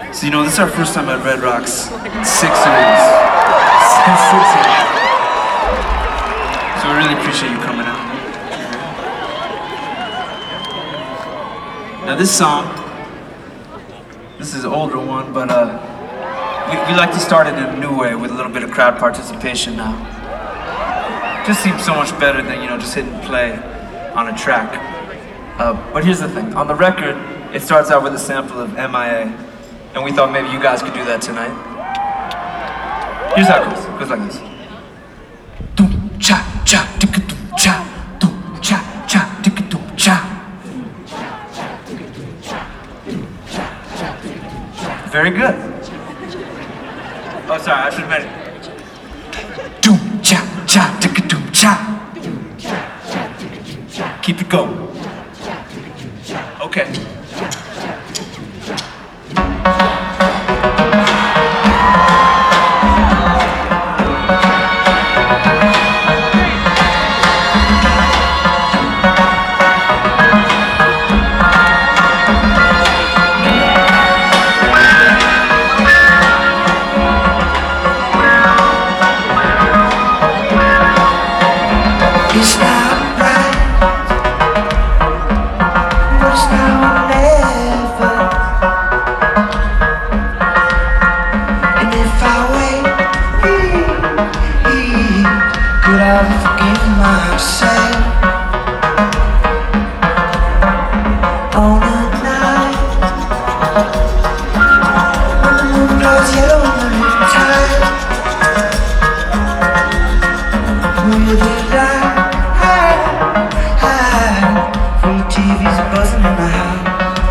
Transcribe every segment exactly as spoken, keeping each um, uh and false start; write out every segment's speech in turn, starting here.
So, you know, this is our first time at Red Rocks in six years. Since six years. So we really appreciate you coming out. Now this song, this is an older one, but uh, we, we like to start it in a new way with a little bit of crowd participation now. Just seems so much better than, you know, just hitting play on a track. Uh, but here's the thing, on the record, it starts out with a sample of M I A. And we thought maybe you guys could do that tonight. Here's how it goes. It goes like this. Doom cha cha ticka doom cha. Doom cha cha ticka doom cha. Very good. Oh, sorry, I should have mentioned. Doom cha cha ticka doom cha. Keep it going. Okay. It's not right, but it's now or never. And if I wait, could I forgive myself on a night when the moon glows yellow and the riptide? Will the light T V's buzzing in my house,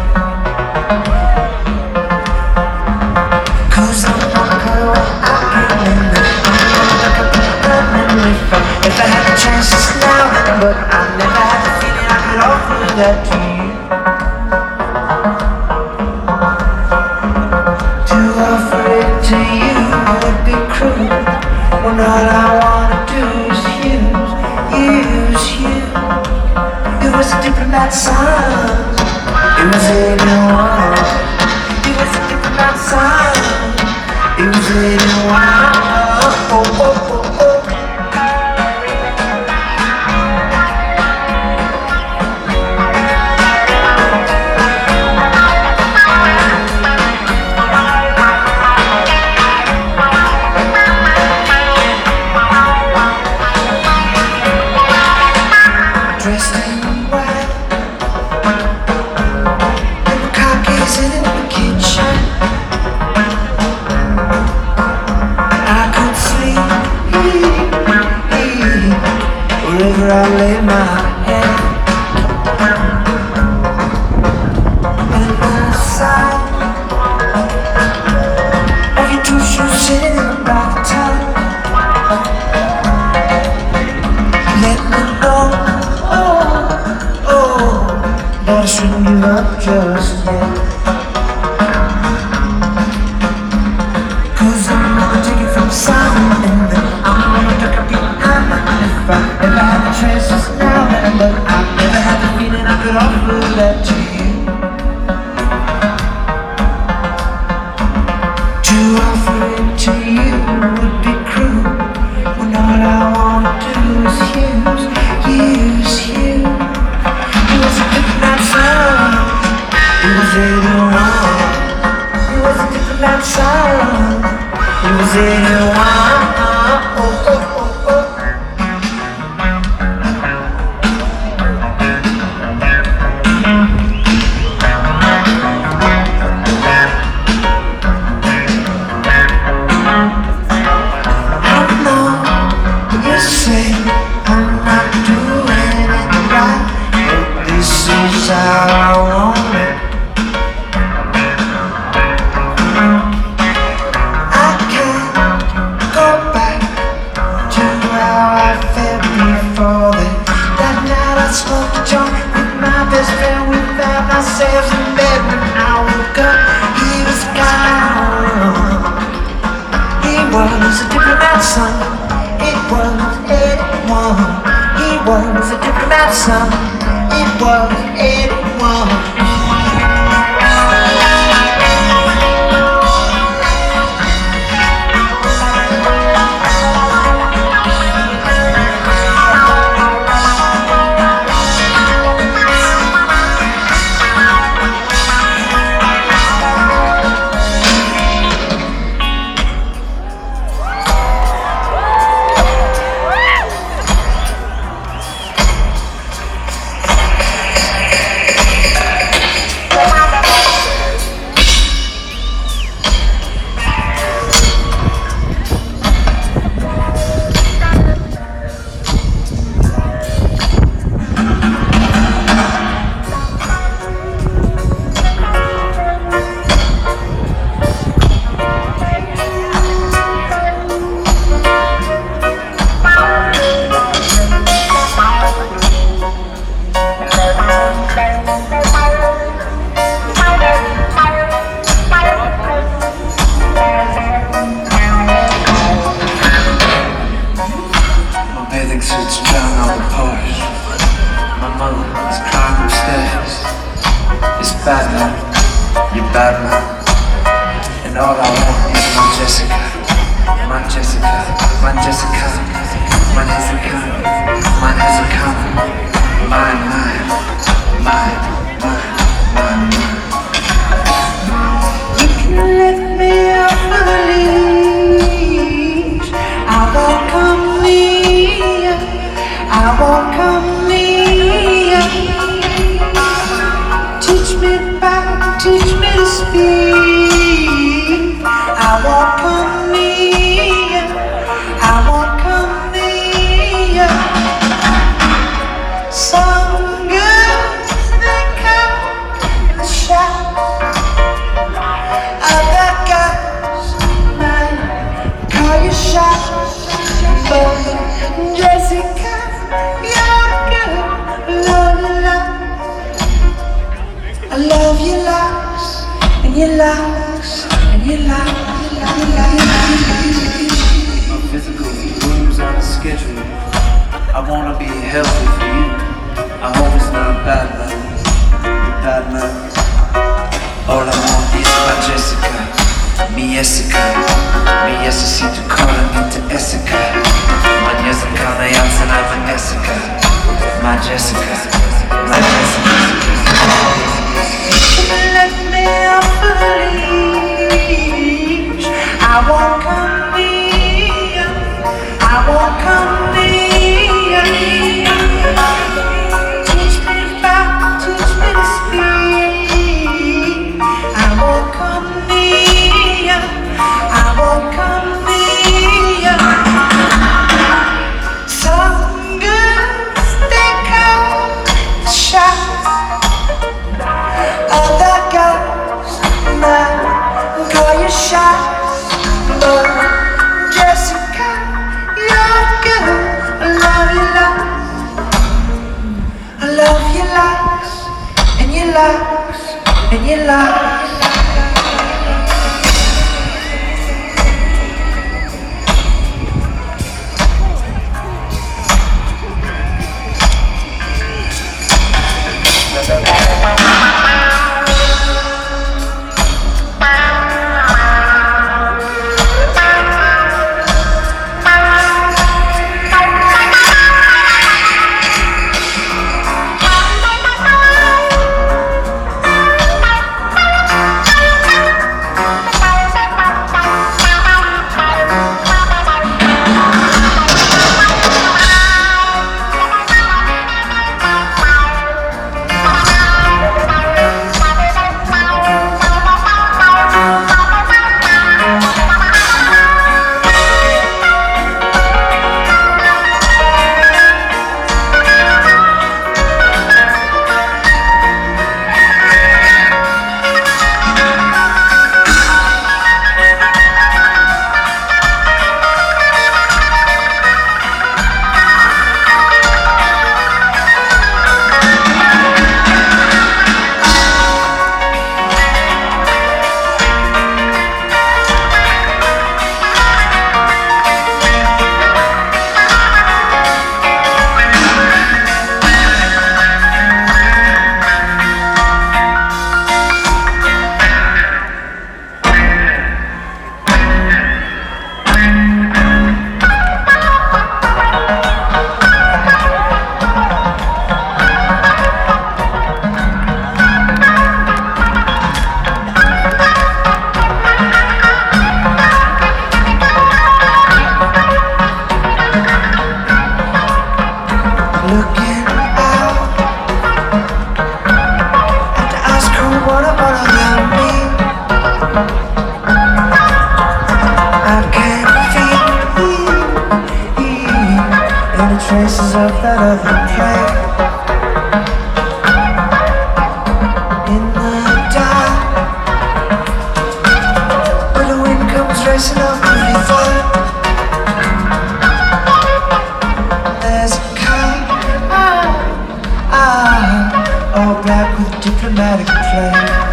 'cause I'm not going out remember. I'm gonna look up in the memory phone. If I had the chance just now, but I never had the feeling I could offer that to you. To offer it to you would be cruel, when all I wanna do is use, use you. It was a diplomat song. It was eighty-one. It was a diplomat song. It was eighty-one. Oh, oh, oh, oh. Dressed in white, and the cock is in the kitchen. I could sleep wherever I lay my head. And the sight of your two shoes sitting in the bathtub let me know. But I shouldn't give up just yet, 'cause I'm gonna take it from silent and then I'm gonna duck up behind my if I ever had the chance just now, but I never had the feeling I could offer that to you. To offer it to you would be cruel, when all I wanna do is use, use you. It was a diplomat song. It was eighty-one. It was a diplomat song. It was eighty-one. Oh, oh, oh, oh. I know you say I'm not doing it right. This is how I want it. I can't go back to how I felt before that. That night I smoked a joint with my best friend. We found ourselves in bed when I woke up. He was gone. He was a diplomat son. It was eighty-one. He was a diplomat son. It was eighty-one. bad man, you're bad man. And all I want is my Jessica, my Jessica, my Jessica, my Jessica, my Jessica, mine, mine, mine, mine, mine, mine. You can let me off the leash. I won't come near. I won't come near. Teach me back, teach me to speak. I won't come near. I won't come near. Some girls they come in the shadow of that guy's mind. Call you shy, but Jessica, you're good. Love you, love. I love your lies and your lies and your lies. My physical moves on a schedule. I wanna be healthy for you. I hope it's not bad man, bad man. All I want is my Jessica, mi Jessica, mi necesito solamente Jessica. My Jessica, my Jansen, I'm a Jessica, my Jessica, my Jessica. Let me off the leash. I won't come near. I won't come near. Teach me back, teach me to speak. I won't come near. I won't come near. Some girls they come shy. Other girls might call you shy, but Jessica, you're good. I love your lies, I love your lies, and your lies, and your lies. Looking out, have to ask her what about around me. I can't feel any traces of that other play. In the dark, when the wind comes racing up pretty far, there's a car, ah, all black with diplomatic play.